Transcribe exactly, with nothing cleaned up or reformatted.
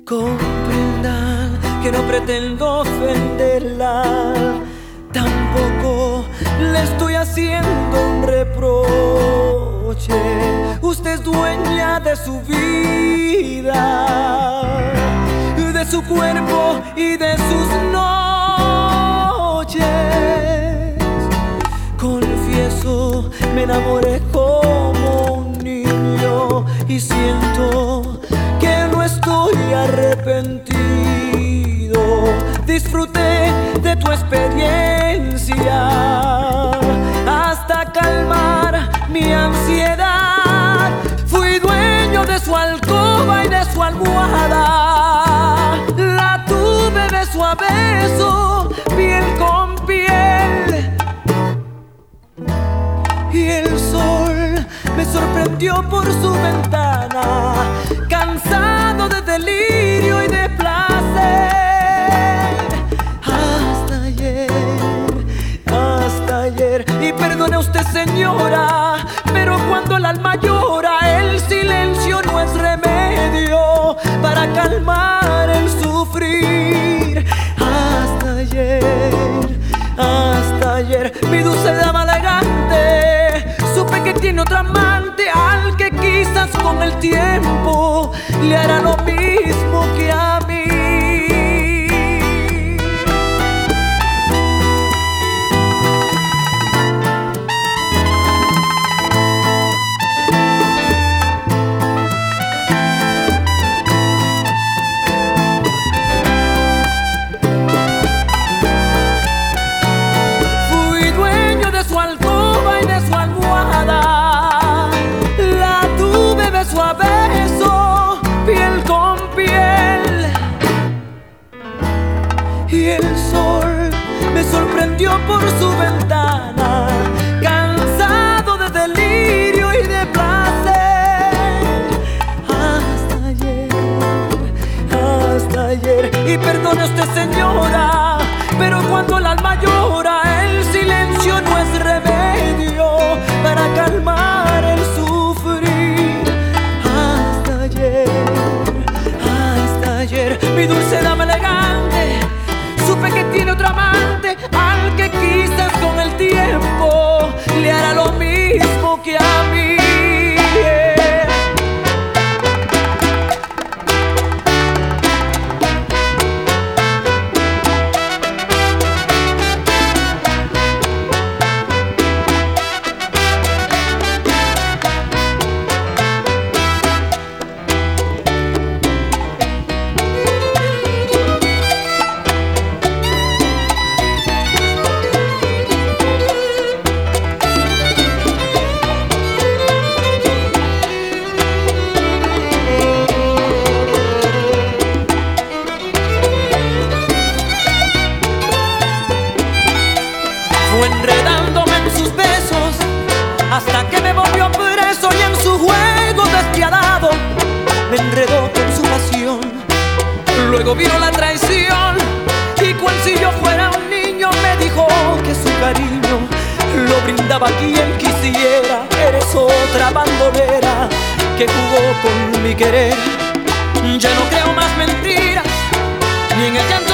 Comprendan que no pretendo ofenderla, tampoco le estoy haciendo un reproche. Usted es dueña de su vida, de su cuerpo y de sus noches. Confieso, me enamoré como un niño y siento que no estoy arrepentido. Disfruté de tu experiencia hasta calmar mi ansiedad. Fui dueño de su alcoba y de su almohada. La tuve beso a beso, piel con piel. Y el sol me sorprendió por su ventana, cansado de delirio y de placer. Hasta ayer, hasta ayer. Y perdone usted, señora, pero cuando el alma llora, el silencio no es remedio para calmar el sufrir. Hasta ayer, hasta ayer, mi dulce dama elegante, supe que tiene otro amante al que quizás con el tiempo le hará lo mismo que a mí. Fui dueño de su alcoba y de su almohada. La tuve beso a beso, piel con piel. Y el sol me sorprendió por su ventana, cansado de delirio y de placer. Hasta ayer, hasta ayer. Y perdone usted, señora, pero cuando el alma llora, el silencio no es remedio para calmar el sufrir. Hasta ayer, hasta ayer, mi dulce dama elegante, supe que tiene otro amante al que quizás con el tiempo le hará lo mismo que a mí. Fue enredándome en sus besos hasta que me volvió preso, y en su juego despiadado me enredó con su pasión. Luego vino la traición y cual si yo fuera un niño me dijo que su cariño lo brindaba quien quisiera. Eres otra bandolera que jugó con mi querer. Ya no creo más mentiras, ni en el llanto